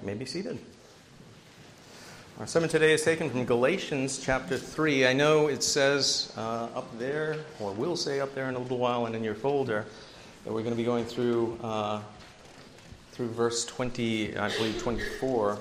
may be seated. Our sermon today is taken from Galatians chapter 3. I know it says up there, or will say up there in a little while and in your folder, that we're going to be going through verse 20, I believe 24,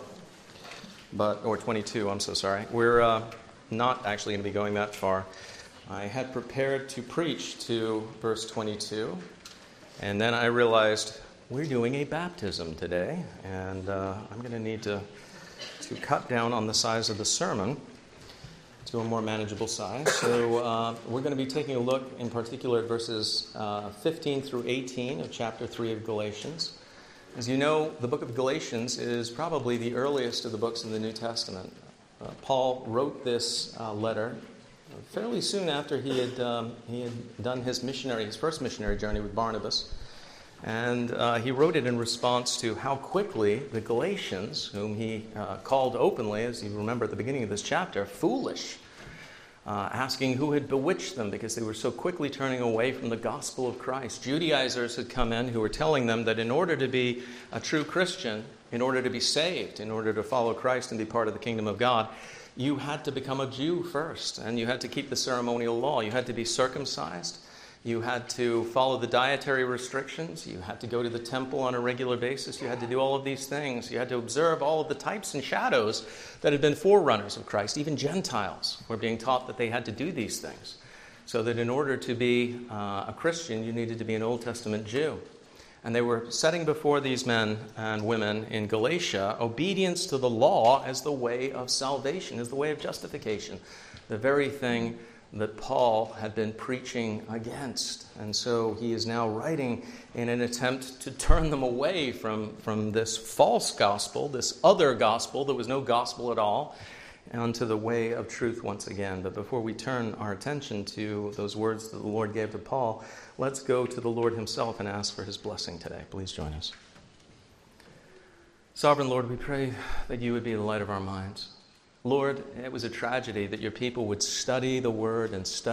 or 22, I'm so sorry. We're not actually going to be going that far. I had prepared to preach to verse 22, and then I realized we're doing a baptism today, and I'm going to need to cut down on the size of the sermon to a more manageable size. So we're going to be taking a look in particular at verses 15 through 18 of chapter 3 of Galatians. As you know, the book of Galatians is probably the earliest of the books in the New Testament. Paul wrote this letter fairly soon after he had done his first missionary journey with Barnabas. And he wrote it in response to how quickly the Galatians, whom he called openly, as you remember at the beginning of this chapter, foolish, asking who had bewitched them because they were so quickly turning away from the gospel of Christ. Judaizers had come in who were telling them that in order to be a true Christian, in order to be saved, in order to follow Christ and be part of the kingdom of God, you had to become a Jew first, and you had to keep the ceremonial law. You had to be circumcised. You had to follow the dietary restrictions. You had to go to the temple on a regular basis. You had to do all of these things. You had to observe all of the types and shadows that had been forerunners of Christ. Even Gentiles were being taught that they had to do these things. So that in order to be a Christian, you needed to be an Old Testament Jew. And they were setting before these men and women in Galatia obedience to the law as the way of salvation, as the way of justification. The very thing that Paul had been preaching against. And so he is now writing in an attempt to turn them away from this false gospel, this other gospel that was no gospel at all, onto the way of truth once again. But before we turn our attention to those words that the Lord gave to Paul, let's go to the Lord himself and ask for his blessing today. Please join us. Sovereign Lord, we pray that you would be the light of our minds. Lord, it was a tragedy that your people would study the Word,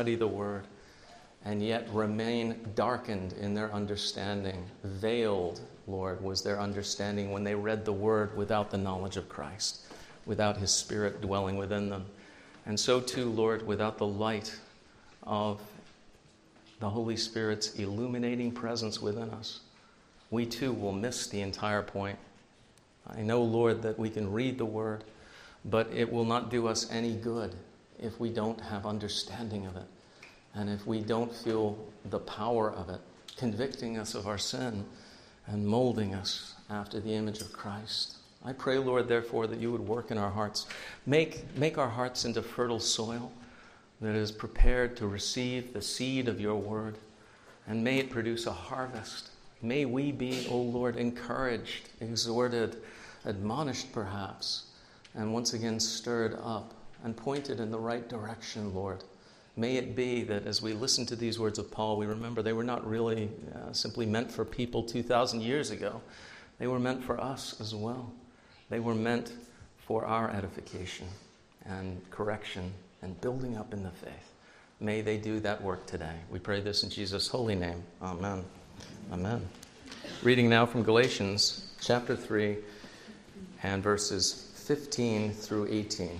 and yet remain darkened in their understanding. Veiled, Lord, was their understanding when they read the Word without the knowledge of Christ, without His Spirit dwelling within them. And so too, Lord, without the light of the Holy Spirit's illuminating presence within us, we too will miss the entire point. I know, Lord, that we can read the Word, but it will not do us any good if we don't have understanding of it, and if we don't feel the power of it, convicting us of our sin and molding us after the image of Christ. I pray, Lord, therefore, that you would work in our hearts. Make our hearts into fertile soil that is prepared to receive the seed of your word, and may it produce a harvest. May we be, O Lord, encouraged, exhorted, admonished perhaps, and once again stirred up and pointed in the right direction, Lord. May it be that as we listen to these words of Paul, we remember they were not really simply meant for people 2,000 years ago. They were meant for us as well. They were meant for our edification and correction and building up in the faith. May they do that work today. We pray this in Jesus' holy name. Amen. Amen. Reading now from Galatians chapter 3 and verses 15 through 18.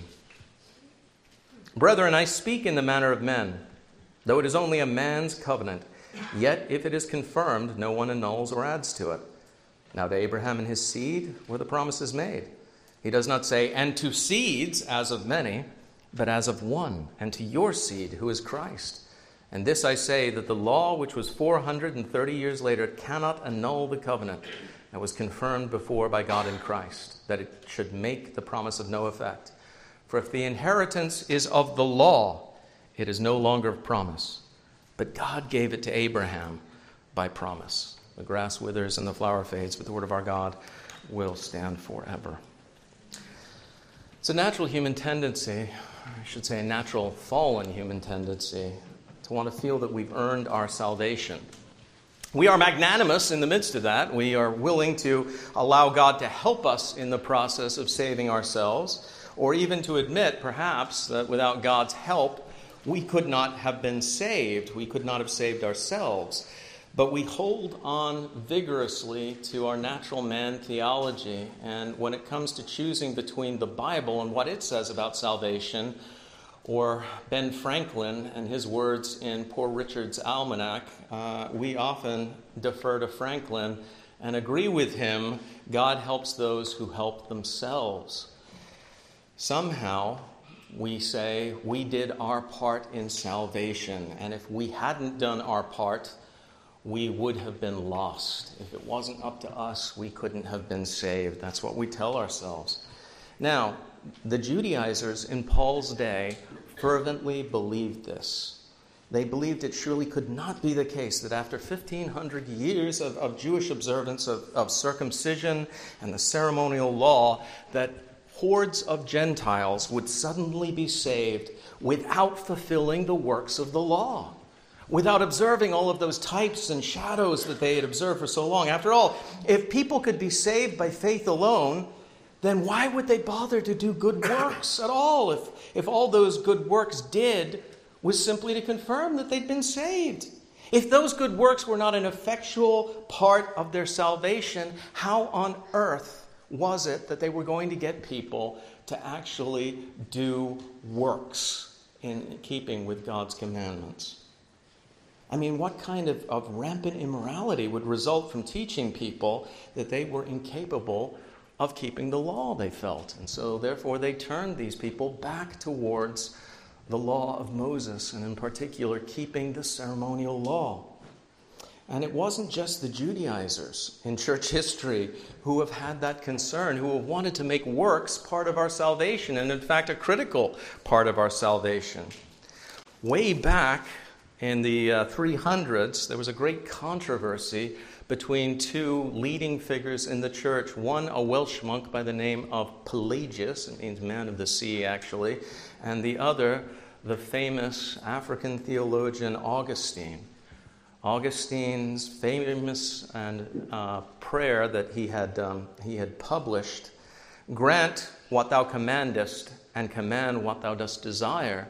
Brethren, I speak in the manner of men, though it is only a man's covenant. Yet if it is confirmed, no one annuls or adds to it. Now to Abraham and his seed were the promises made. He does not say, and to seeds as of many, but as of one, and to your seed, who is Christ. And this I say, that the law, which was 430 years later, cannot annul the covenant that was confirmed before by God in Christ, that it should make the promise of no effect. For if the inheritance is of the law, it is no longer of promise. But God gave it to Abraham by promise. The grass withers and the flower fades, but the word of our God will stand forever. It's a natural human tendency, I should say a natural fallen human tendency, to want to feel that we've earned our salvation. We are magnanimous in the midst of that. We are willing to allow God to help us in the process of saving ourselves, or even to admit, perhaps, that without God's help, we could not have been saved. We could not have saved ourselves. But we hold on vigorously to our natural man theology, and when it comes to choosing between the Bible and what it says about salvation, or Ben Franklin and his words in Poor Richard's Almanac, we often defer to Franklin and agree with him, God helps those who help themselves. Somehow, we say we did our part in salvation, and if we hadn't done our part, we would have been lost. If it wasn't up to us, we couldn't have been saved. That's what we tell ourselves. Now, the Judaizers in Paul's day fervently believed this. They believed it surely could not be the case that after 1,500 years of Jewish observance of circumcision and the ceremonial law, that hordes of Gentiles would suddenly be saved without fulfilling the works of the law, without observing all of those types and shadows that they had observed for so long. After all, if people could be saved by faith alone, then why would they bother to do good works at all if all those good works did was simply to confirm that they'd been saved? If those good works were not an effectual part of their salvation, how on earth was it that they were going to get people to actually do works in keeping with God's commandments? I mean, what kind of rampant immorality would result from teaching people that they were incapable of keeping the law, they felt? And so, therefore, they turned these people back towards the law of Moses, and in particular, keeping the ceremonial law. And it wasn't just the Judaizers in church history who have had that concern, who have wanted to make works part of our salvation, and in fact, a critical part of our salvation. Way back in the 300s, there was a great controversy between two leading figures in the church. One, a Welsh monk by the name of Pelagius, it means man of the sea actually, and the other, the famous African theologian Augustine. Augustine's famous prayer that he had published, "Grant what thou commandest, and command what thou dost desire."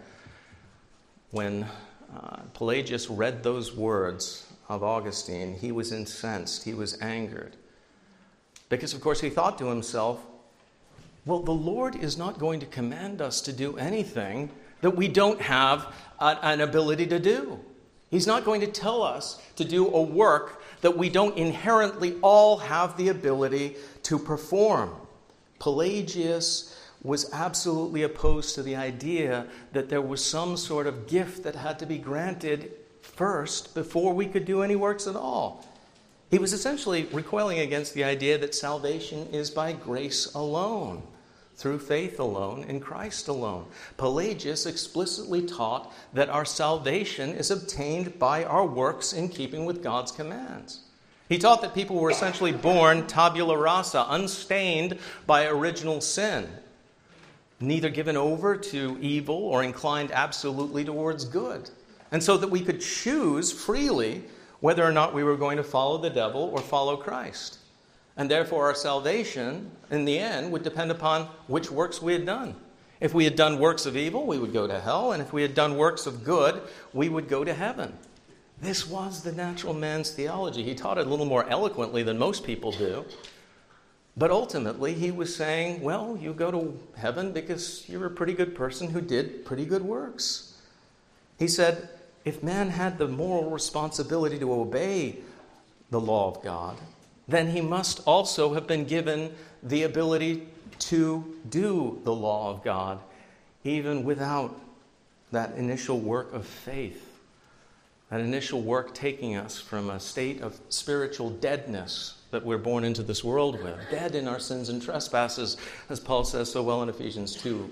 When Pelagius read those words of Augustine, he was incensed, he was angered. Because, of course, he thought to himself, well, the Lord is not going to command us to do anything that we don't have an ability to do. He's not going to tell us to do a work that we don't inherently all have the ability to perform. Pelagius was absolutely opposed to the idea that there was some sort of gift that had to be granted first before we could do any works at all. He was essentially recoiling against the idea that salvation is by grace alone, through faith alone, in Christ alone. Pelagius explicitly taught that our salvation is obtained by our works in keeping with God's commands. He taught that people were essentially born tabula rasa, unstained by original sin, neither given over to evil or inclined absolutely towards good. And so that we could choose freely whether or not we were going to follow the devil or follow Christ. And therefore our salvation, in the end, would depend upon which works we had done. If we had done works of evil, we would go to hell. And if we had done works of good, we would go to heaven. This was the natural man's theology. He taught it a little more eloquently than most people do. But ultimately, he was saying, well, you go to heaven because you're a pretty good person who did pretty good works. He said, if man had the moral responsibility to obey the law of God, then he must also have been given the ability to do the law of God, even without that initial work of faith, that initial work taking us from a state of spiritual deadness that we're born into this world with, dead in our sins and trespasses, as Paul says so well in Ephesians 2.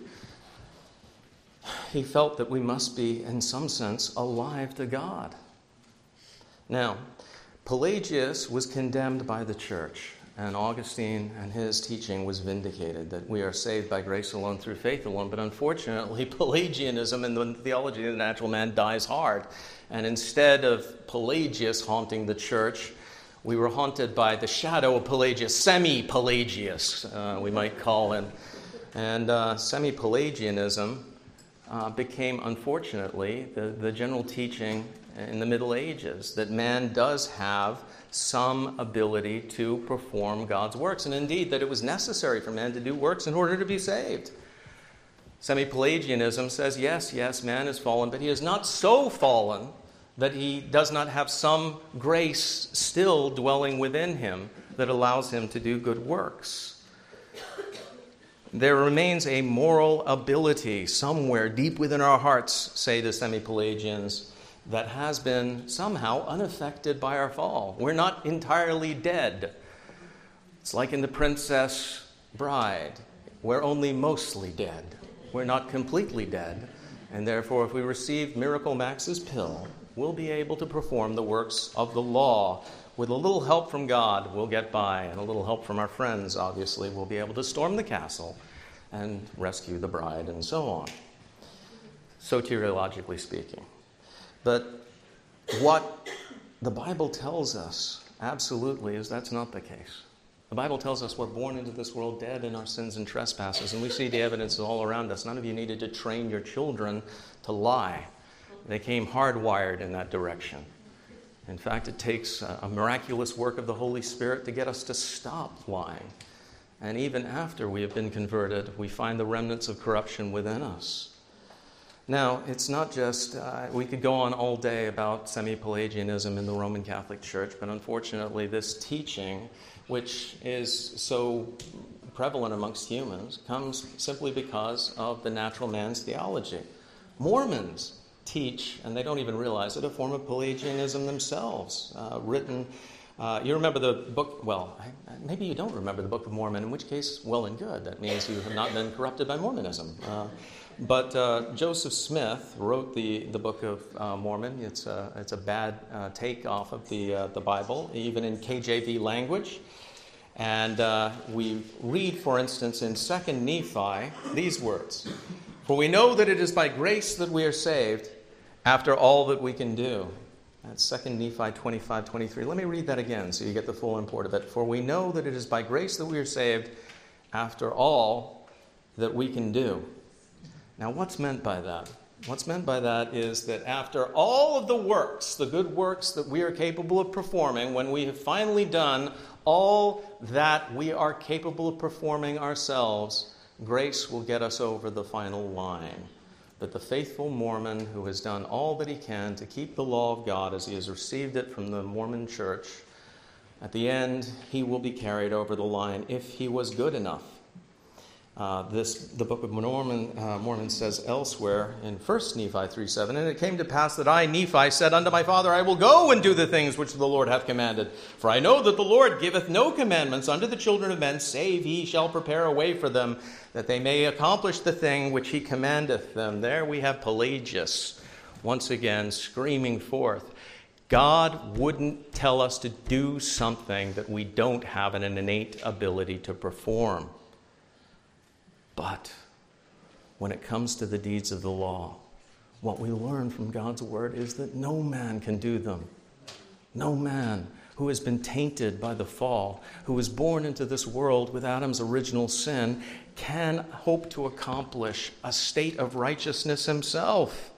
He felt that we must be, in some sense, alive to God. Now, Pelagius was condemned by the church, and Augustine and his teaching was vindicated, that we are saved by grace alone through faith alone. But unfortunately, Pelagianism and the theology of the natural man dies hard. And instead of Pelagius haunting the church, we were haunted by the shadow of Pelagius, semi-Pelagius, we might call him. And semi-Pelagianism became, unfortunately, the general teaching in the Middle Ages, that man does have some ability to perform God's works, and indeed that it was necessary for man to do works in order to be saved. Semi-Pelagianism says, yes, man is fallen, but he is not so fallen that he does not have some grace still dwelling within him that allows him to do good works. There remains a moral ability somewhere deep within our hearts, say the Semi-Pelagians, that has been somehow unaffected by our fall. We're not entirely dead. It's like in The Princess Bride. We're only mostly dead. We're not completely dead. And therefore, if we receive Miracle Max's pill, we'll be able to perform the works of the law. With a little help from God, we'll get by. And a little help from our friends, obviously, we'll be able to storm the castle and rescue the bride and so on. Soteriologically speaking. But what the Bible tells us, absolutely, is that's not the case. The Bible tells us we're born into this world dead in our sins and trespasses, and we see the evidence all around us. None of you needed to train your children to lie. They came hardwired in that direction. In fact, it takes a miraculous work of the Holy Spirit to get us to stop lying. And even after we have been converted, we find the remnants of corruption within us. Now, it's not just, we could go on all day about Semi-Pelagianism in the Roman Catholic Church, but unfortunately this teaching, which is so prevalent amongst humans, comes simply because of the natural man's theology. Mormons teach, and they don't even realize it, a form of Pelagianism themselves, written. You remember the book, well, maybe you don't remember the Book of Mormon, in which case, well and good. That means you have not been corrupted by Mormonism. But Joseph Smith wrote the Book of Mormon. It's a bad take off of the Bible, even in KJV language. And we read, for instance, in 2 Nephi, these words. For we know that it is by grace that we are saved after all that we can do. That's 2 Nephi 25:23. Let me read that again so you get the full import of it. For we know that it is by grace that we are saved after all that we can do. Now, what's meant by that? What's meant by that is that after all of the works, the good works that we are capable of performing, when we have finally done all that we are capable of performing ourselves, grace will get us over the final line. But the faithful Mormon who has done all that he can to keep the law of God as he has received it from the Mormon church, at the end, he will be carried over the line if he was good enough. The Book of Mormon says elsewhere in 1 Nephi 3:7, and it came to pass that I, Nephi, said unto my father, I will go and do the things which the Lord hath commanded. For I know that the Lord giveth no commandments unto the children of men, save he shall prepare a way for them, that they may accomplish the thing which he commandeth them. There we have Pelagius, once again, screaming forth. God wouldn't tell us to do something that we don't have an innate ability to perform. But when it comes to the deeds of the law, what we learn from God's word is that no man can do them. No man who has been tainted by the fall, who was born into this world with Adam's original sin, can hope to accomplish a state of righteousness himself.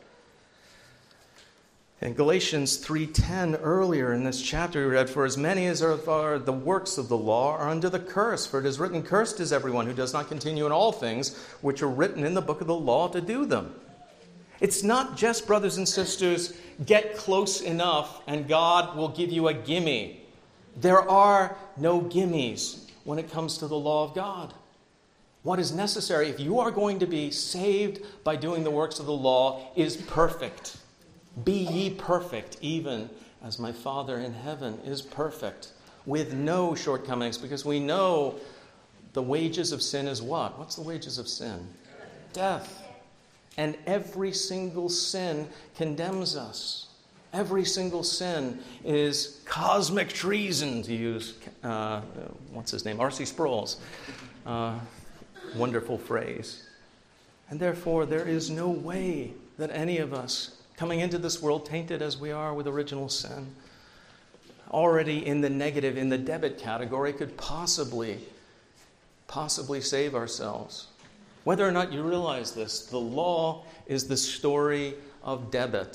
In Galatians 3:10, earlier in this chapter, we read, for as many as are the works of the law are under the curse. For it is written, cursed is everyone who does not continue in all things which are written in the book of the law to do them. It's not just, brothers and sisters, get close enough and God will give you a gimme. There are no gimmies when it comes to the law of God. What is necessary, if you are going to be saved by doing the works of the law, is perfect. Be ye perfect, even as my Father in heaven is perfect, with no shortcomings, because we know the wages of sin is what? What's the wages of sin? Death. And every single sin condemns us. Every single sin is cosmic treason, to use, R.C. Sproul's wonderful phrase. And therefore, there is no way that any of us, coming into this world tainted as we are with original sin, already in the negative, in the debit category, could possibly save ourselves. Whether or not you realize this, the law is the story of debit.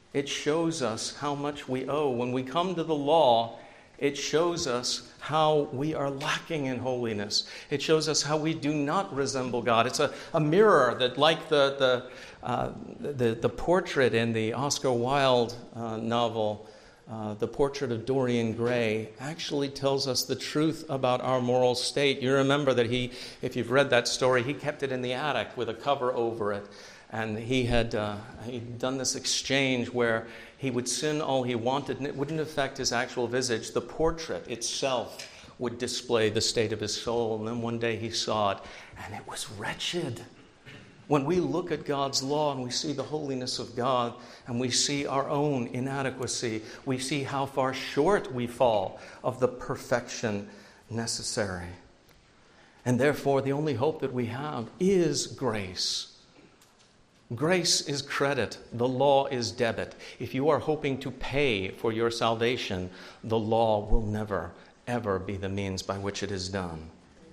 It shows us how much we owe. When we come to the law, it shows us how we are lacking in holiness. It shows us how we do not resemble God. It's a mirror that, like the portrait in the Oscar Wilde novel, The Portrait of Dorian Gray, actually tells us the truth about our moral state. You remember that if you've read that story, he kept it in the attic with a cover over it. And he'd done this exchange where he would sin all he wanted, and it wouldn't affect his actual visage. The portrait itself would display the state of his soul. And then one day he saw it, and it was wretched. When we look at God's law and we see the holiness of God and we see our own inadequacy, we see how far short we fall of the perfection necessary. And therefore, the only hope that we have is grace. Grace is credit. The law is debit. If you are hoping to pay for your salvation, the law will never, ever be the means by which it is done.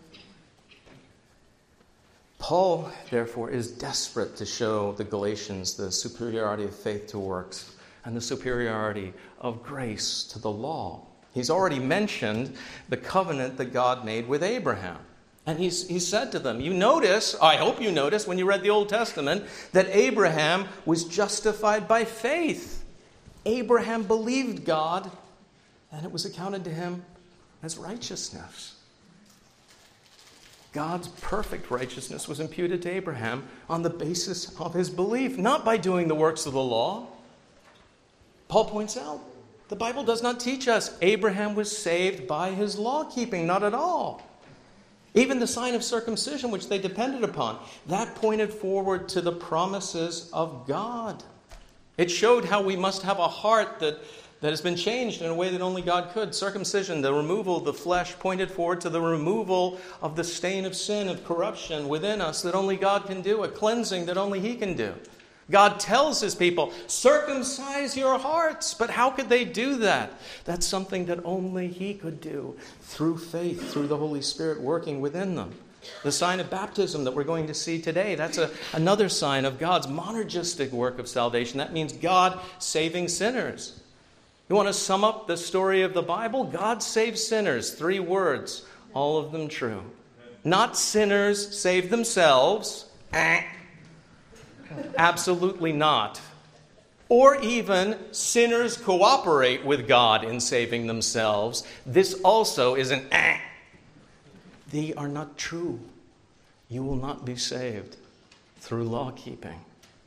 Paul, therefore, is desperate to show the Galatians the superiority of faith to works and the superiority of grace to the law. He's already mentioned the covenant that God made with Abraham. And he said to them, I hope you notice when you read the Old Testament, that Abraham was justified by faith. Abraham believed God, and it was accounted to him as righteousness. God's perfect righteousness was imputed to Abraham on the basis of his belief, not by doing the works of the law. Paul points out, the Bible does not teach us Abraham was saved by his law keeping, not at all. Even the sign of circumcision, which they depended upon, that pointed forward to the promises of God. It showed how we must have a heart that has been changed in a way that only God could. Circumcision, the removal of the flesh, pointed forward to the removal of the stain of sin, of corruption within us that only God can do, a cleansing that only He can do. God tells His people, circumcise your hearts. But how could they do that? That's something that only He could do through faith, through the Holy Spirit working within them. The sign of baptism that we're going to see today, that's another sign of God's monergistic work of salvation. That means God saving sinners. You want to sum up the story of the Bible? God saves sinners. 3 words, all of them true. Not sinners save themselves. Absolutely not. Or even sinners cooperate with God in saving themselves. This also is an They are not true. You will not be saved through law keeping.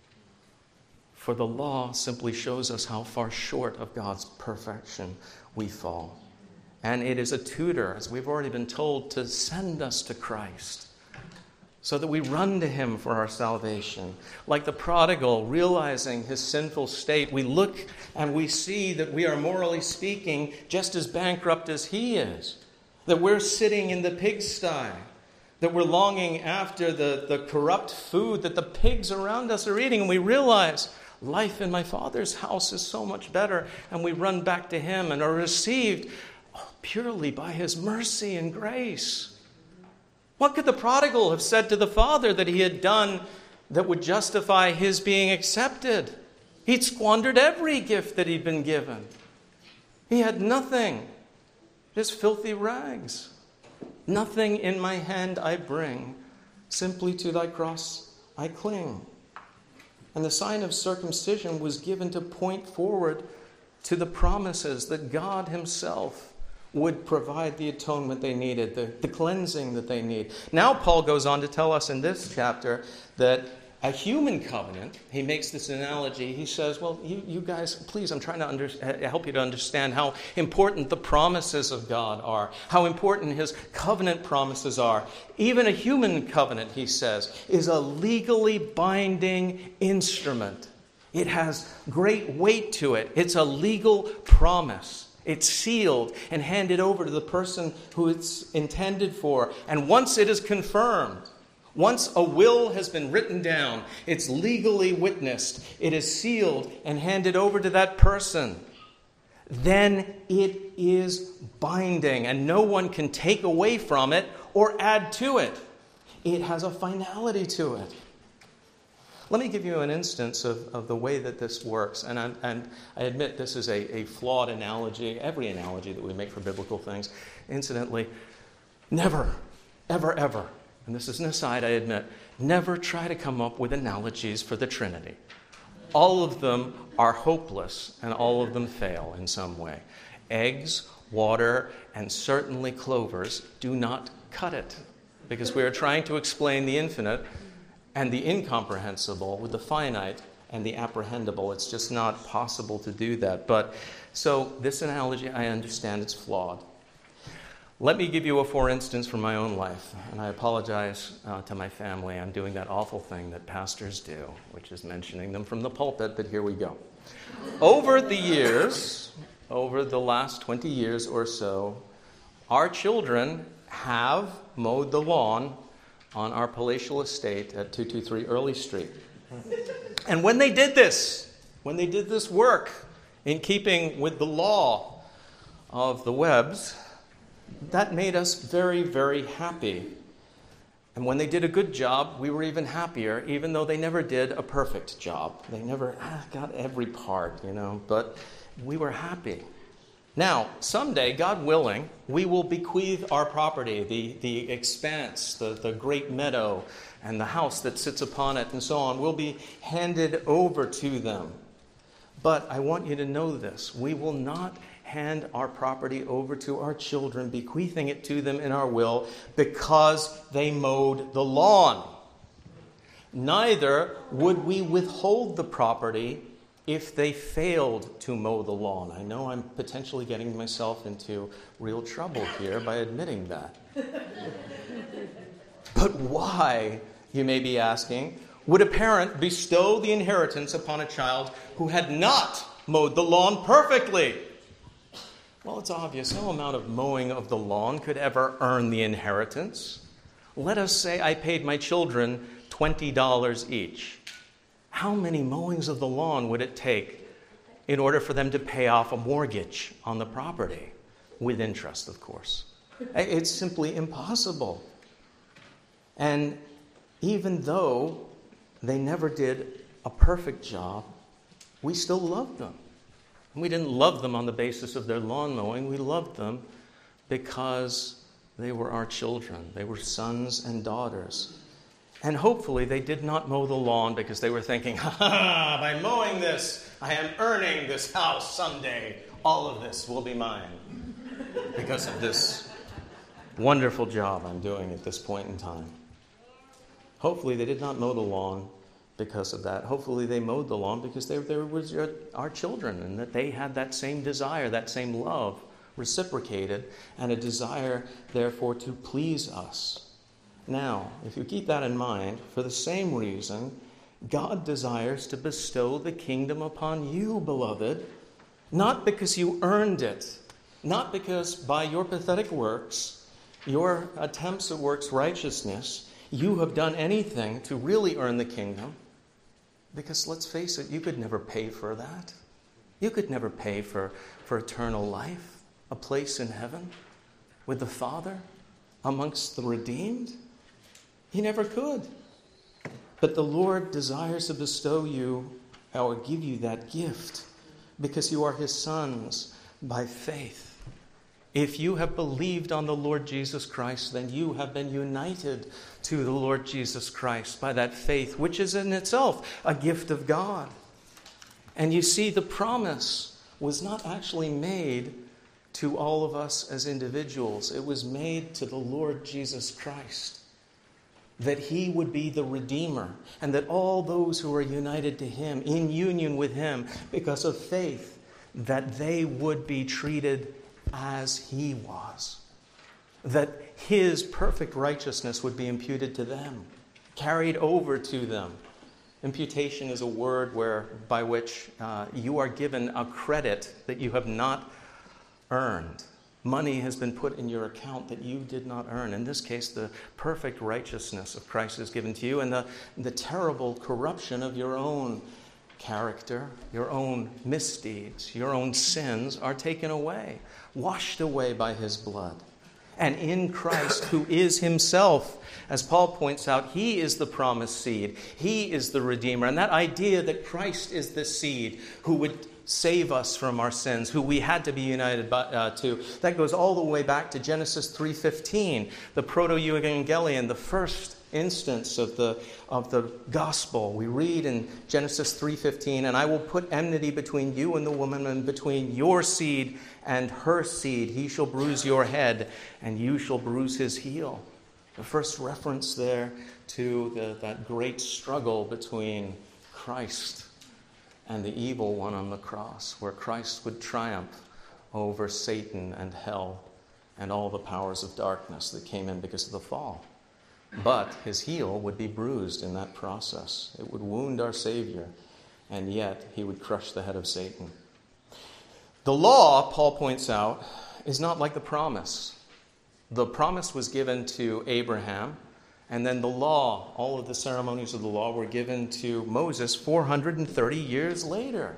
For the law simply shows us how far short of God's perfection we fall. And it is a tutor, as we've already been told, to send us to Christ, so that we run to Him for our salvation. Like the prodigal, realizing his sinful state, we look and we see that we are, morally speaking, just as bankrupt as he is. That we're sitting in the pigsty. That we're longing after the corrupt food that the pigs around us are eating. And we realize life in my Father's house is so much better. And we run back to Him and are received purely by His mercy and grace. What could the prodigal have said to the father that he had done that would justify his being accepted? He'd squandered every gift that he'd been given. He had nothing, just filthy rags. Nothing in my hand I bring, simply to thy cross I cling. And the sign of circumcision was given to point forward to the promises that God Himself would provide the atonement they needed, the cleansing that they need. Now Paul goes on to tell us in this chapter that a human covenant, he makes this analogy. He says, well, you guys, please, I'm trying to help you to understand how important the promises of God are, how important His covenant promises are. Even a human covenant, he says, is a legally binding instrument. It has great weight to it. It's a legal promise. It's sealed and handed over to the person who it's intended for. And once it is confirmed, once a will has been written down, it's legally witnessed, it is sealed and handed over to that person, then it is binding and no one can take away from it or add to it. It has a finality to it. Let me give you an instance of the way that this works. And I admit this is a flawed analogy, every analogy that we make for biblical things. Incidentally, never, ever, ever, and this is an aside, I admit, never try to come up with analogies for the Trinity. All of them are hopeless, and all of them fail in some way. Eggs, water, and certainly clovers do not cut it, because we are trying to explain the infinite and the incomprehensible with the finite and the apprehendable. It's just not possible to do that. But so this analogy, I understand it's flawed. Let me give you a for instance from my own life, and I apologize to my family. I'm doing that awful thing that pastors do, which is mentioning them from the pulpit, but here we go. Over the years, over the last 20 years or so, our children have mowed the lawn on our palatial estate at 223 Early Street. And when they did this work in keeping with the law of the Webbs, that made us very, very happy. And when they did a good job, we were even happier, even though they never did a perfect job. They never got every part, but we were happy. Now, someday, God willing, we will bequeath our property, the expanse, the great meadow, and the house that sits upon it, and so on, will be handed over to them. But I want you to know this. We will not hand our property over to our children, bequeathing it to them in our will, because they mowed the lawn. Neither would we withhold the property if they failed to mow the lawn. I know I'm potentially getting myself into real trouble here by admitting that. But why, you may be asking, would a parent bestow the inheritance upon a child who had not mowed the lawn perfectly? Well, it's obvious. No amount of mowing of the lawn could ever earn the inheritance. Let us say I paid my children $20 each. How many mowings of the lawn would it take in order for them to pay off a mortgage on the property? With interest, of course. It's simply impossible. And even though they never did a perfect job, we still loved them. We didn't love them on the basis of their lawn mowing. We loved them because they were our children. They were sons and daughters. And hopefully they did not mow the lawn because they were thinking, by mowing this, I am earning this house someday. All of this will be mine because of this wonderful job I'm doing at this point in time. Hopefully they did not mow the lawn because of that. Hopefully they mowed the lawn because they were our children, and that they had that same desire, that same love reciprocated, and a desire, therefore, to please us. Now, if you keep that in mind, for the same reason, God desires to bestow the kingdom upon you, beloved, not because you earned it, not because by your pathetic works, your attempts at works righteousness, you have done anything to really earn the kingdom. Because let's face it, you could never pay for that. You could never pay for eternal life, a place in heaven with the Father amongst the redeemed. You never could. But the Lord desires to bestow you or give you that gift because you are His sons by faith. If you have believed on the Lord Jesus Christ, then you have been united to the Lord Jesus Christ by that faith, which is in itself a gift of God. And you see, the promise was not actually made to all of us as individuals. It was made to the Lord Jesus Christ, that He would be the Redeemer, and that all those who are united to Him, in union with Him, because of faith, that they would be treated as He was. That His perfect righteousness would be imputed to them, carried over to them. Imputation is a word by which you are given a credit that you have not earned. Money has been put in your account that you did not earn. In this case, the perfect righteousness of Christ is given to you, and the terrible corruption of your own character, your own misdeeds, your own sins are taken away, washed away by His blood. and in Christ, who is himself, as Paul points out, he is the promised seed. He is the Redeemer. And that idea that Christ is the seed who would save us from our sins, who we had to be united to, that goes all the way back to Genesis 3:15, the proto-evangelion, the first instance of the gospel. We read in Genesis 3:15, "And I will put enmity between you and the woman, and between your seed and her seed. He shall bruise your head, and you shall bruise his heel." The first reference there to that great struggle between Christ and the evil one on the cross, where Christ would triumph over Satan and hell and all the powers of darkness that came in because of the fall. But his heel would be bruised in that process. It would wound our Savior, and yet he would crush the head of Satan. The law, Paul points out, is not like the promise. The promise was given to Abraham, and then the law, all of the ceremonies of the law, were given to Moses 430 years later,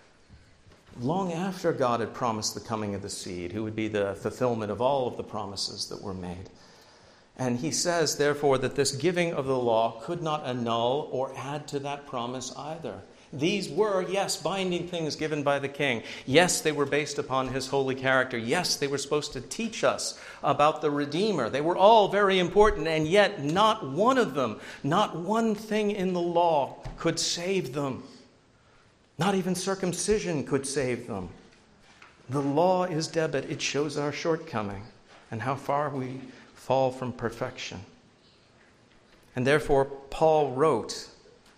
long after God had promised the coming of the seed, who would be the fulfillment of all of the promises that were made. And he says, therefore, that this giving of the law could not annul or add to that promise either. These were, yes, binding things given by the king. Yes, they were based upon his holy character. Yes, they were supposed to teach us about the Redeemer. They were all very important, and yet not one of them, not one thing in the law could save them. Not even circumcision could save them. The law is debit. It shows our shortcoming and how far we fall from perfection. And therefore, Paul wrote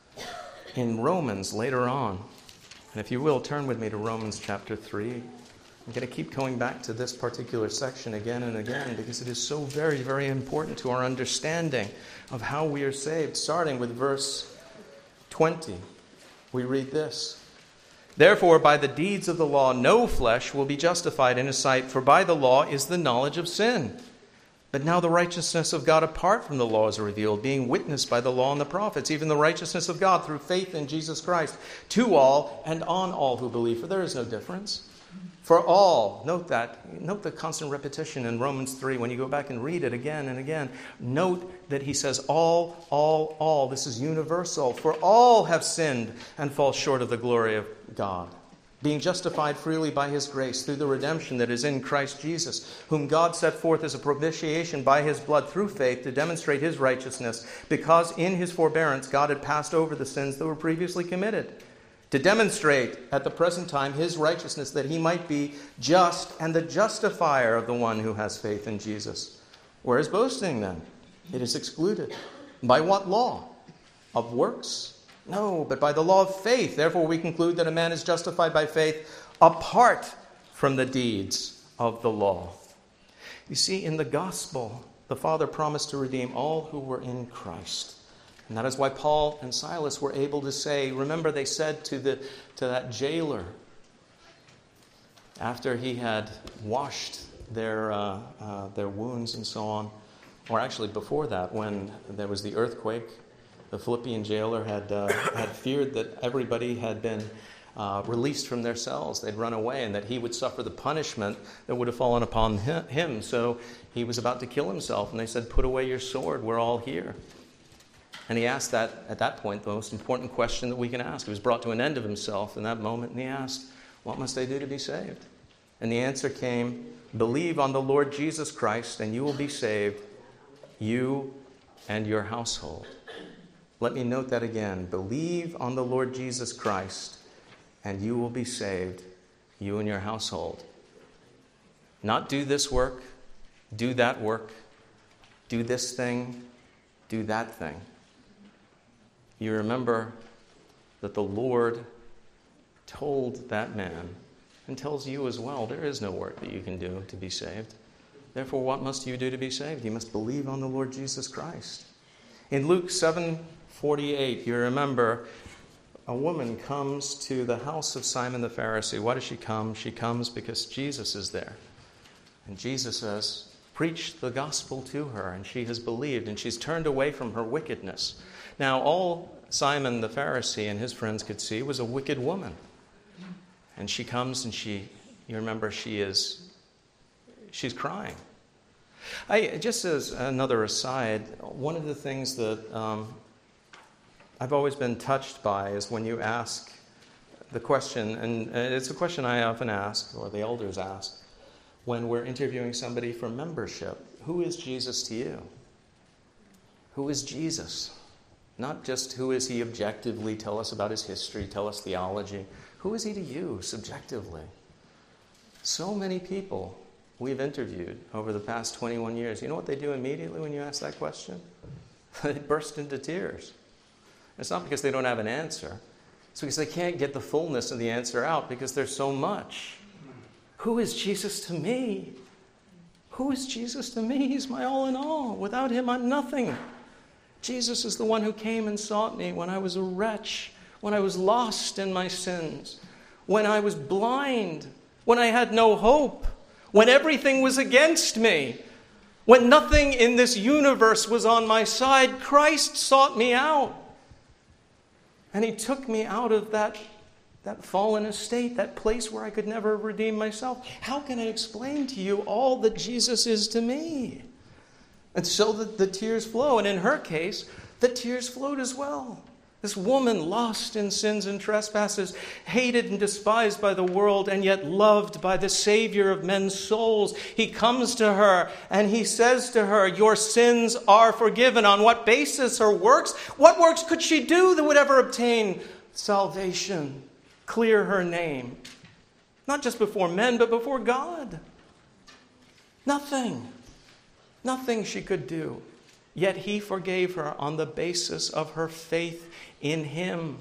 in Romans later on, and if you will, turn with me to Romans chapter 3. I'm going to keep going back to this particular section again and again because it is so very, very important to our understanding of how we are saved. Starting with verse 20, we read this. "Therefore, by the deeds of the law, no flesh will be justified in his sight, for by the law is the knowledge of sin. But now the righteousness of God apart from the law is revealed, being witnessed by the law and the prophets, even the righteousness of God through faith in Jesus Christ, to all and on all who believe. For there is no difference. For all," note the constant repetition in Romans 3. When you go back and read it again and again, note that he says all. This is universal. "For all have sinned and fall short of the glory of God, being justified freely by his grace through the redemption that is in Christ Jesus, whom God set forth as a propitiation by his blood through faith to demonstrate his righteousness, because in his forbearance God had passed over the sins that were previously committed, to demonstrate at the present time his righteousness, that he might be just and the justifier of the one who has faith in Jesus. Where is boasting then? It is excluded. By what law? Of works? No, but by the law of faith. Therefore we conclude that a man is justified by faith apart from the deeds of the law." You see, in the gospel, the Father promised to redeem all who were in Christ. And that is why Paul and Silas were able to say, remember they said to that jailer, after he had washed their wounds and so on, or actually before that, when there was the earthquake, the Philippian jailer had feared that everybody had been released from their cells. They'd run away, and that he would suffer the punishment that would have fallen upon him. So he was about to kill himself, and they said, "Put away your sword, we're all here." And he asked that, at that point, the most important question that we can ask. He was brought to an end of himself in that moment, and he asked, "What must I do to be saved?" And the answer came, "Believe on the Lord Jesus Christ, and you will be saved, you and your household." Let me note that again. Believe on the Lord Jesus Christ, and you will be saved, you and your household. Not do this work, do that work, do this thing, do that thing. You remember that the Lord told that man, and tells you as well, there is no work that you can do to be saved. Therefore, what must you do to be saved? You must believe on the Lord Jesus Christ. In Luke 7:48, you remember a woman comes to the house of Simon the Pharisee. Why does she come? She comes because Jesus is there. And Jesus has preached the gospel to her, and she has believed, and she's turned away from her wickedness. Now, all Simon the Pharisee and his friends could see was a wicked woman. And she comes and you remember she's crying. Just as another aside, one of the things that I've always been touched by is when you ask the question, and it's a question I often ask, or the elders ask, when we're interviewing somebody for membership. Who is Jesus to you? Who is Jesus? Not just who is he objectively, tell us about his history, tell us theology. Who is he to you subjectively? So many people we've interviewed over the past 21 years, you know what they do immediately when you ask that question? They burst into tears. It's not because they don't have an answer. It's because they can't get the fullness of the answer out because there's so much. Who is Jesus to me? Who is Jesus to me? He's my all in all. Without him, I'm nothing. Jesus is the one who came and sought me when I was a wretch, when I was lost in my sins, when I was blind, when I had no hope, when everything was against me, when nothing in this universe was on my side. Christ sought me out. And he took me out of that fallen estate, that place where I could never redeem myself. How can I explain to you all that Jesus is to me? And so the tears flow. And in her case, the tears flowed as well. This woman lost in sins and trespasses, hated and despised by the world, and yet loved by the Savior of men's souls. He comes to her and he says to her, your sins are forgiven. On what basis? Her works? What works could she do that would ever obtain salvation? Clear her name. Not just before men, but before God. Nothing. Nothing she could do. Yet he forgave her on the basis of her faith in him.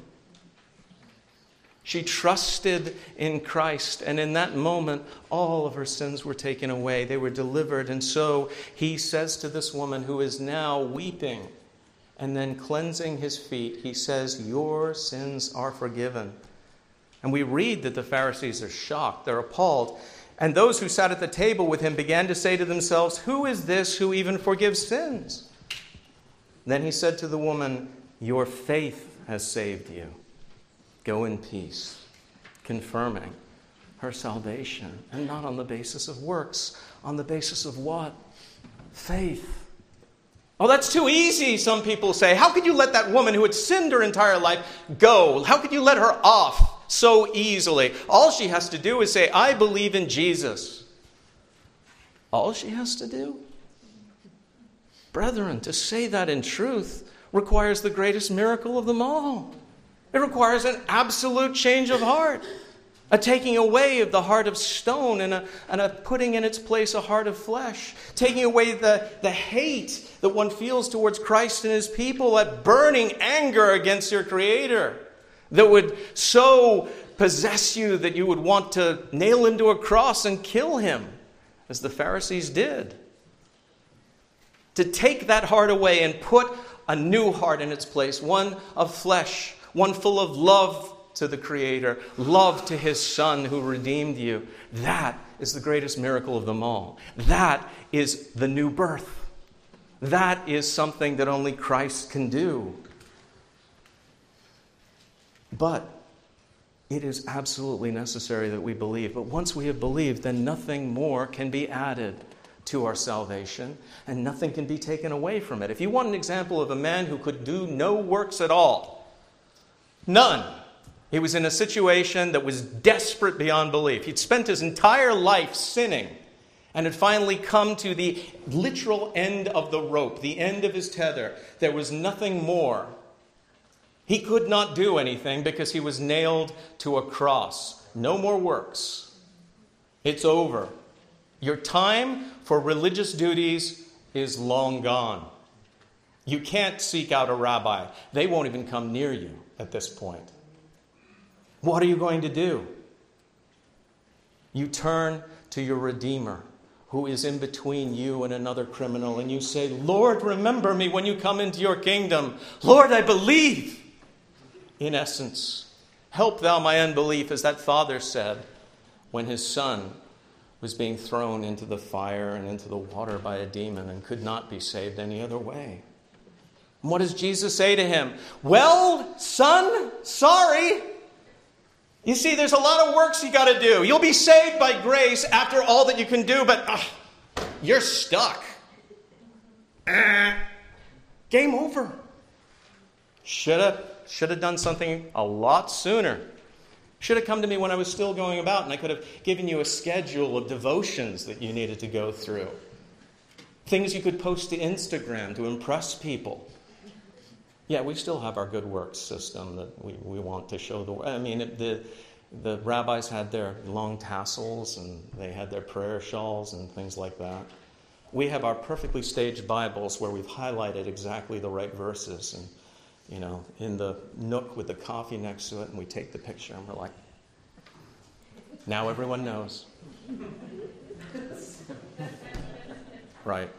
She trusted in Christ, and in that moment, all of her sins were taken away. They were delivered. And so he says to this woman who is now weeping and then cleansing his feet, he says, your sins are forgiven. And we read that the Pharisees are shocked. They're appalled. And those who sat at the table with him began to say to themselves, who is this who even forgives sins? Then he said to the woman, your faith has saved you. Go in peace, confirming her salvation, and not on the basis of works, on the basis of what? Faith. Oh, that's too easy, some people say. How could you let that woman who had sinned her entire life go? How could you let her off so easily? All she has to do is say, I believe in Jesus. All she has to do? Brethren, to say that in truth requires the greatest miracle of them all. It requires an absolute change of heart, a taking away of the heart of stone and a putting in its place a heart of flesh, taking away the hate that one feels towards Christ and his people, that burning anger against your Creator that would so possess you that you would want to nail him to a cross and kill him, as the Pharisees did. To take that heart away and put a new heart in its place, one of flesh, one full of love to the Creator, love to his Son who redeemed you. That is the greatest miracle of them all. That is the new birth. That is something that only Christ can do. But it is absolutely necessary that we believe. But once we have believed, then nothing more can be added to our salvation, and nothing can be taken away from it. If you want an example of a man who could do no works at all, none. He was in a situation that was desperate beyond belief. He'd spent his entire life sinning and had finally come to the literal end of the rope, the end of his tether. There was nothing more. He could not do anything because he was nailed to a cross. No more works. It's over. Your time for religious duties is long gone. You can't seek out a rabbi. They won't even come near you at this point. What are you going to do? You turn to your Redeemer, who is in between you and another criminal, and you say, Lord, remember me when you come into your kingdom. Lord, I believe. In essence, help thou my unbelief, as that father said when his son was being thrown into the fire and into the water by a demon and could not be saved any other way. And what does Jesus say to him? Well, son, sorry. You see, there's a lot of works you got to do. You'll be saved by grace after all that you can do, but you're stuck. Game over. Should have done something a lot sooner. Should have come to me when I was still going about, and I could have given you a schedule of devotions that you needed to go through. Things you could post to Instagram to impress people. Yeah, we still have our good works system that we want to show the world. I mean, the rabbis had their long tassels, and they had their prayer shawls and things like that. We have our perfectly staged Bibles where we've highlighted exactly the right verses, and in the nook with the coffee next to it, and we take the picture and we're like, now everyone knows. Right.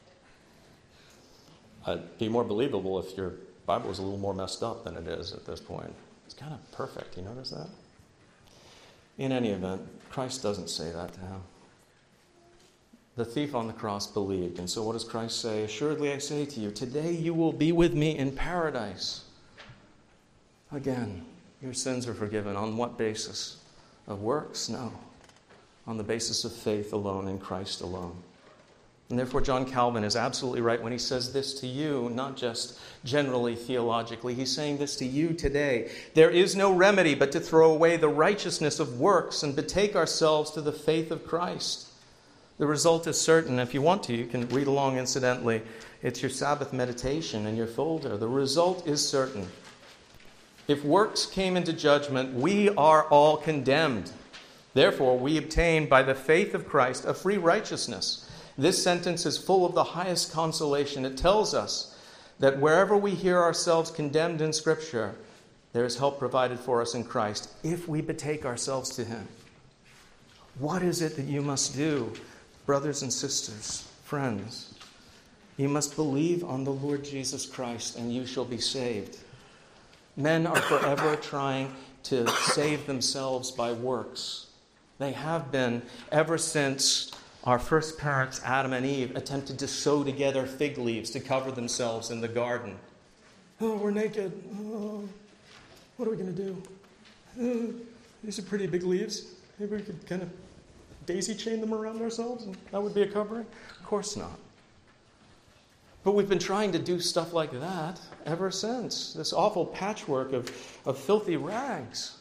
It'd be more believable if your Bible was a little more messed up than it is at this point. It's kind of perfect. You notice that? In any event, Christ doesn't say that to him. The thief on the cross believed. And so what does Christ say? Assuredly I say to you, today you will be with me in paradise. Again, your sins are forgiven. On what basis? Of works? No. On the basis of faith alone in Christ alone. And therefore John Calvin is absolutely right when he says this to you, not just generally theologically. He's saying this to you today. There is no remedy but to throw away the righteousness of works and betake ourselves to the faith of Christ. The result is certain. If you want to, you can read along incidentally. It's your Sabbath meditation in your folder. The result is certain. If works came into judgment, we are all condemned. Therefore, we obtain by the faith of Christ a free righteousness. This sentence is full of the highest consolation. It tells us that wherever we hear ourselves condemned in Scripture, there is help provided for us in Christ if we betake ourselves to Him. What is it that you must do? Brothers and sisters, friends, you must believe on the Lord Jesus Christ and you shall be saved. Men are forever trying to save themselves by works. They have been ever since our first parents, Adam and Eve, attempted to sew together fig leaves to cover themselves in the garden. Oh, we're naked. Oh, what are we going to do? These are pretty big leaves. Maybe we could kind of daisy chain them around ourselves and that would be a covering? Of course not. But we've been trying to do stuff like that ever since. This awful patchwork of filthy rags.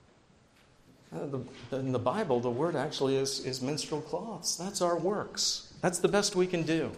In the Bible, the word actually is menstrual cloths. That's our works. That's the best we can do.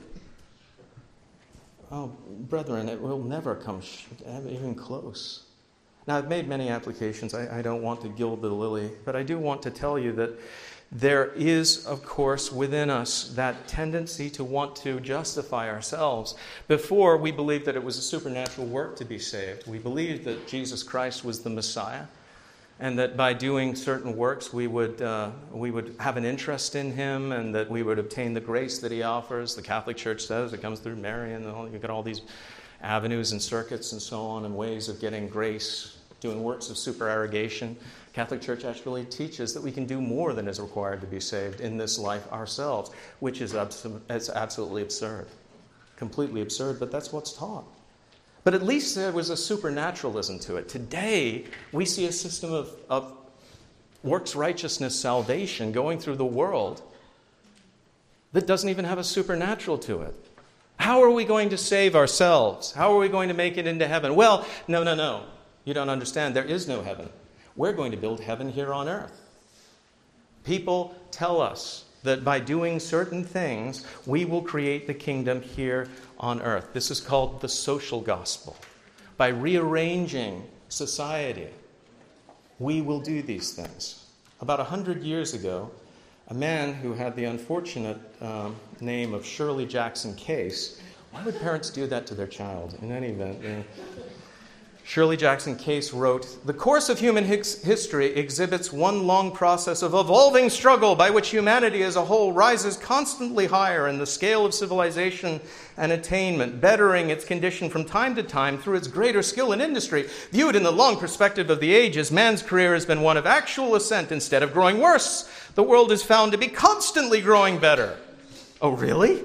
Oh, brethren, it will never come even close. Now, I've made many applications. I don't want to gild the lily, but I do want to tell you that there is, of course, within us that tendency to want to justify ourselves. Before, we believed that it was a supernatural work to be saved. We believed that Jesus Christ was the Messiah, and that by doing certain works we would have an interest in Him, and that we would obtain the grace that He offers. The Catholic Church says it comes through Mary, and you've got all these avenues and circuits and so on, and ways of getting grace, doing works of supererogation. Catholic Church actually teaches that we can do more than is required to be saved in this life ourselves, which is absolutely absurd. Completely absurd, but that's what's taught. But at least there was a supernaturalism to it. Today, we see a system of works righteousness salvation going through the world that doesn't even have a supernatural to it. How are we going to save ourselves? How are we going to make it into heaven? Well, no. You don't understand. There is no heaven. We're going to build heaven here on earth. People tell us that by doing certain things, we will create the kingdom here on earth. This is called the social gospel. By rearranging society, we will do these things. About 100 years ago, a man who had the unfortunate name of Shirley Jackson Case. Why would parents do that to their child? In any event, Shirley Jackson Case wrote, "The course of human history exhibits one long process of evolving struggle by which humanity as a whole rises constantly higher in the scale of civilization and attainment, bettering its condition from time to time through its greater skill and industry. Viewed in the long perspective of the ages, man's career has been one of actual ascent instead of growing worse. The world is found to be constantly growing better." Oh, really?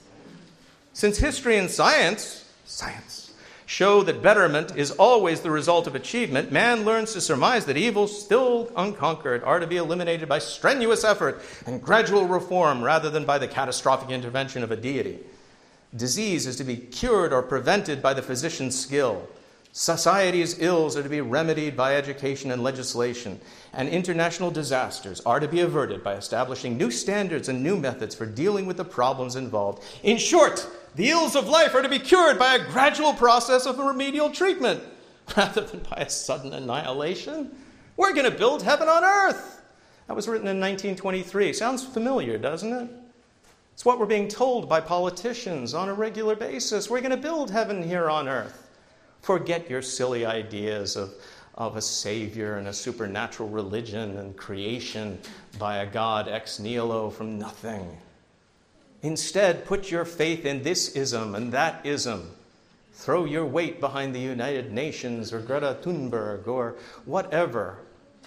Since history and science show that betterment is always the result of achievement, man learns to surmise that evils still unconquered are to be eliminated by strenuous effort and gradual reform rather than by the catastrophic intervention of a deity. Disease is to be cured or prevented by the physician's skill. Society's ills are to be remedied by education and legislation. And international disasters are to be averted by establishing new standards and new methods for dealing with the problems involved. In short, the ills of life are to be cured by a gradual process of remedial treatment rather than by a sudden annihilation. We're going to build heaven on earth. That was written in 1923. Sounds familiar, doesn't it? It's what we're being told by politicians on a regular basis. We're going to build heaven here on earth. Forget your silly ideas of a savior and a supernatural religion and creation by a God ex nihilo from nothing. Instead, put your faith in this ism and that ism. Throw your weight behind the United Nations or Greta Thunberg or whatever.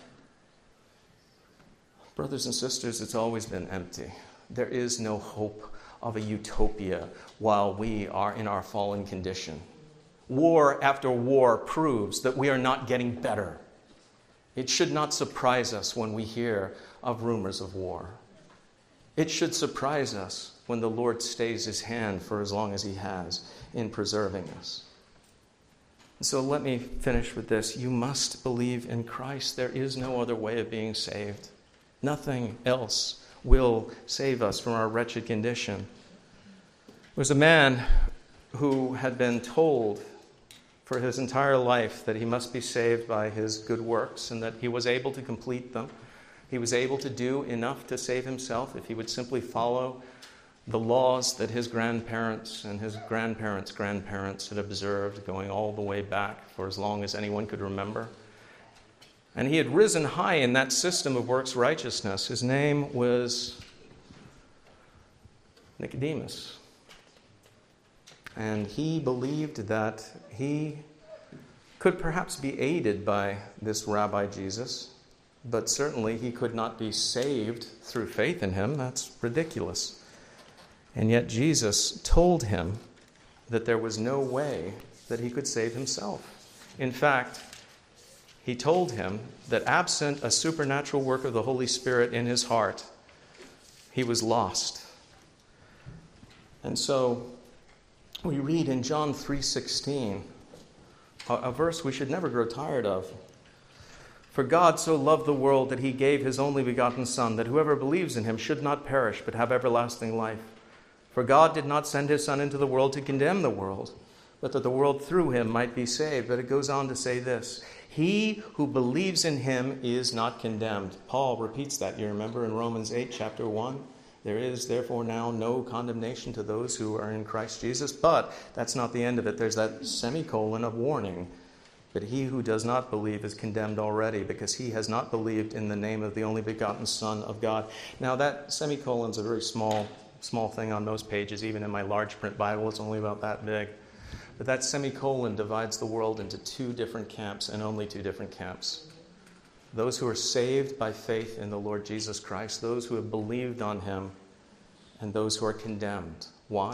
Brothers and sisters, it's always been empty. There is no hope of a utopia while we are in our fallen condition. War after war proves that we are not getting better. It should not surprise us when we hear of rumors of war. It should surprise us when the Lord stays his hand for as long as he has in preserving us. And so let me finish with this. You must believe in Christ. There is no other way of being saved. Nothing else will save us from our wretched condition. There was a man who had been told for his entire life that he must be saved by his good works and that he was able to complete them. He was able to do enough to save himself if he would simply follow the laws that his grandparents and his grandparents' grandparents had observed going all the way back for as long as anyone could remember. And he had risen high in that system of works righteousness. His name was Nicodemus. And he believed that he could perhaps be aided by this Rabbi Jesus, but certainly he could not be saved through faith in him. That's ridiculous. And yet Jesus told him that there was no way that he could save himself. In fact, he told him that absent a supernatural work of the Holy Spirit in his heart, he was lost. And so we read in John 3:16, a verse we should never grow tired of. For God so loved the world that he gave his only begotten Son, that whoever believes in him should not perish, but have everlasting life. For God did not send his Son into the world to condemn the world, but that the world through him might be saved. But it goes on to say this: he who believes in him is not condemned. Paul repeats that, you remember, in Romans 8, chapter 1. There is therefore now no condemnation to those who are in Christ Jesus. But that's not the end of it. There's that semicolon of warning. But he who does not believe is condemned already, because he has not believed in the name of the only begotten Son of God. Now that semicolon is a very small thing on most pages. Even in my large print Bible, it's only about that big. But that semicolon divides the world into two different camps, and only two different camps. Those who are saved by faith in the Lord Jesus Christ, those who have believed on him, and those who are condemned. Why?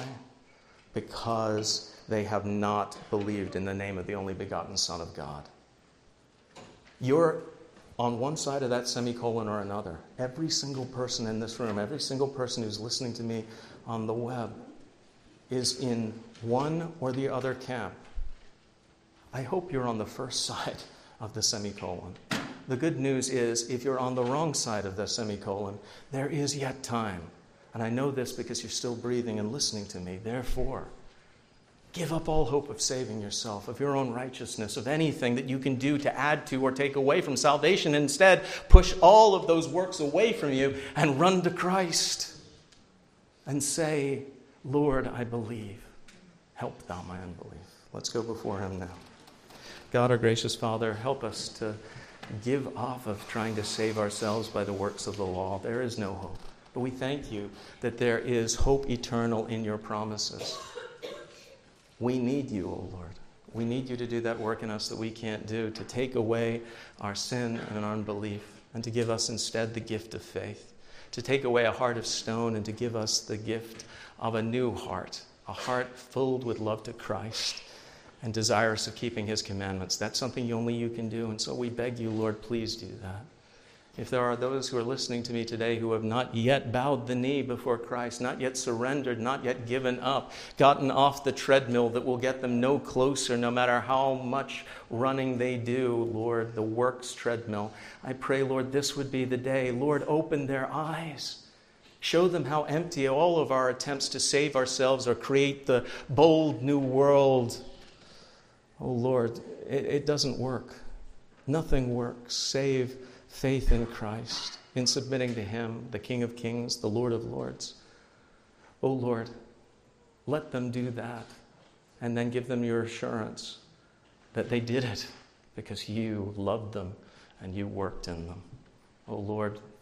Because they have not believed in the name of the only begotten Son of God. You're on one side of that semicolon or another. Every single person in this room, every single person who's listening to me on the web is in one or the other camp. I hope you're on the first side of the semicolon. The good news is, if you're on the wrong side of the semicolon, there is yet time. And I know this because you're still breathing and listening to me. Therefore, give up all hope of saving yourself, of your own righteousness, of anything that you can do to add to or take away from salvation. Instead, push all of those works away from you and run to Christ and say, Lord, I believe. Help thou my unbelief. Let's go before him now. God, our gracious Father, help us to give off of trying to save ourselves by the works of the law. There is no hope. But we thank you that there is hope eternal in your promises. We need you, O Lord. We need you to do that work in us that we can't do, to take away our sin and our unbelief, and to give us instead the gift of faith, to take away a heart of stone and to give us the gift of a new heart, a heart filled with love to Christ and desirous of keeping his commandments. That's something only you can do, and so we beg you, Lord, please do that. If there are those who are listening to me today who have not yet bowed the knee before Christ, not yet surrendered, not yet given up, gotten off the treadmill that will get them no closer no matter how much running they do, Lord, the works treadmill, I pray, Lord, this would be the day. Lord, open their eyes. Show them how empty all of our attempts to save ourselves or create the bold new world. Oh, Lord, it doesn't work. Nothing works save faith in Christ, in submitting to Him, the King of Kings, the Lord of Lords. Oh, Lord, let them do that, and then give them your assurance that they did it because you loved them and you worked in them. Oh, Lord,